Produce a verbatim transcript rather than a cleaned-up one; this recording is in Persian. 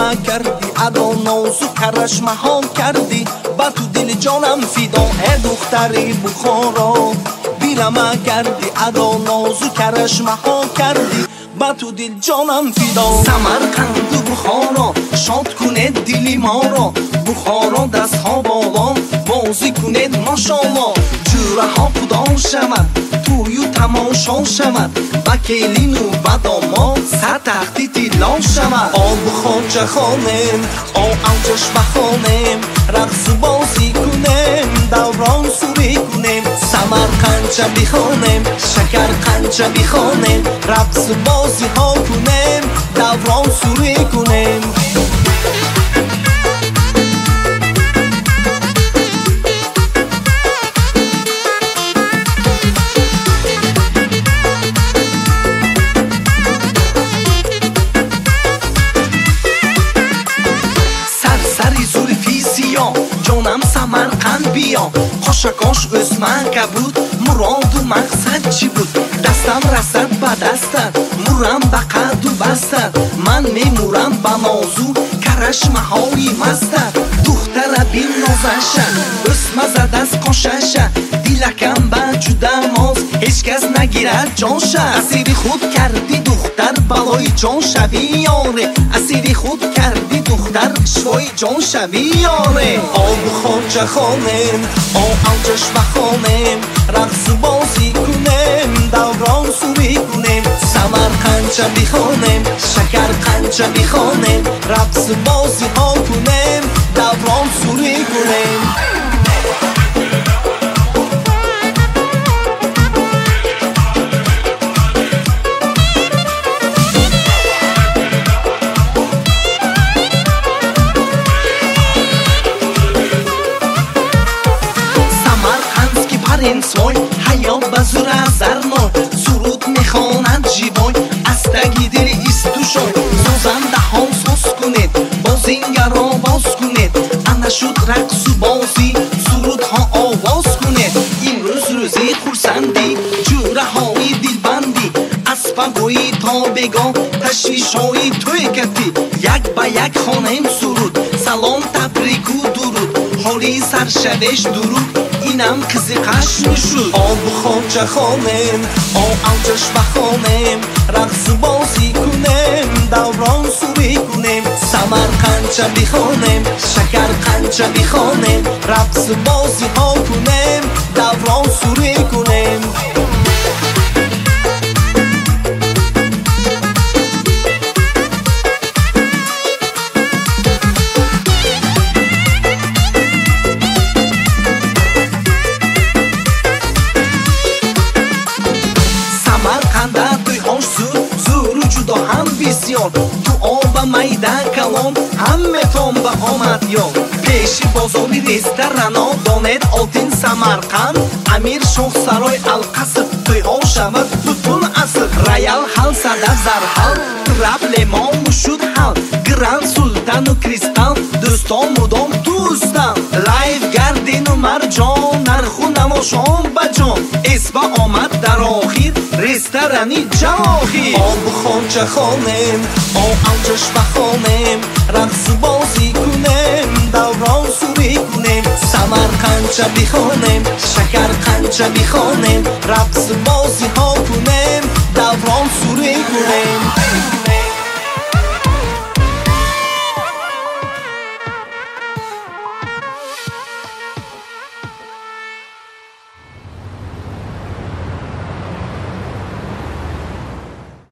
بیلمه کردی ادا نازو کرش مها کردی با تو دل جانم فیدا ای دختری بخارا بیلمه کردی ادا نازو کرش مها کردی با تو دل جانم فیدا سمرقند و بخارا شاد کنه دلی ما را بخارا دست ها بالا بازی کنه ماشاءالله جوره ها پودان شود توی و تماشا شود با کلین و بداما سر تختی تیلان شود آب خانچه خانم آب اوجش بخانم رقص و بازی کنم دوران سوری کنم سمر قنچه بخانم شکر قنچه بخانم رقص و بازی ها کنم دوران سوری کنم جانم سمرقند بیا خوشکاش اسمن که بود مراد و مقصد چی بود دستم رسد به دستت مورم به قد و بستت من میمورم به موضوع کرشمه های مستت دختر بین نازشه اسم زد از قاششه دیلکم به جده ماست هیچ کس نگیرد جانشه اسیری خود کردی دختر بلای جان شوی یاره اسیری خود کردی دختر شوی جان شوی یاره آب خانچه خانم آب اوجش بخانم رقص و بازی کنم دوران سوری کنم سمر قنچه بخانم شکر قنچه بخانم رقص و بازی ها کنم دوران سوری کنم سوی حیات بزور از زرما سرود میخواند جیبای استگی دل ایستو شد سوزنده ها سوز کنید بازینگر آواز کنید انا شد رقص و بازی سرود ها آواز کنید امروز روزی خورسندی جوره های دلبندی اسپگویی تا بگاه تشویش های توی کتی یک با یک خانم سرود سلام تبریک و درود حالی سرشوش درود اینم قزقش میشود آب خانچه خانم آب اوجش بخانم رقص و بازی کنم دوران سوری کنم سمر قنچه بخانم شکر قنچه بخانم رقص و بازی ها کنم دوران سوری کنم تو آب میده کلام همه تان به آمد یا پیش بازاری رسترانا دانید آتین سمرقند امیر شاه سرای القصر توی ها شود بطون اصر ریال حل صدف زرحل رب لیمان شد حل گران سلطان و کریستال دوستان مدام دوستان لایف گردین و مرجان نرخو نماشان بجان اسم آمد در آخیر رسترانی جاخی آب خانچه خانم آب اوجش بخانم رقص و بازی کنم دوران سوری کنم سمر قنچه بخانم شکر قنچه بخانم رقص و بازی ها کنم دوران سوری کنم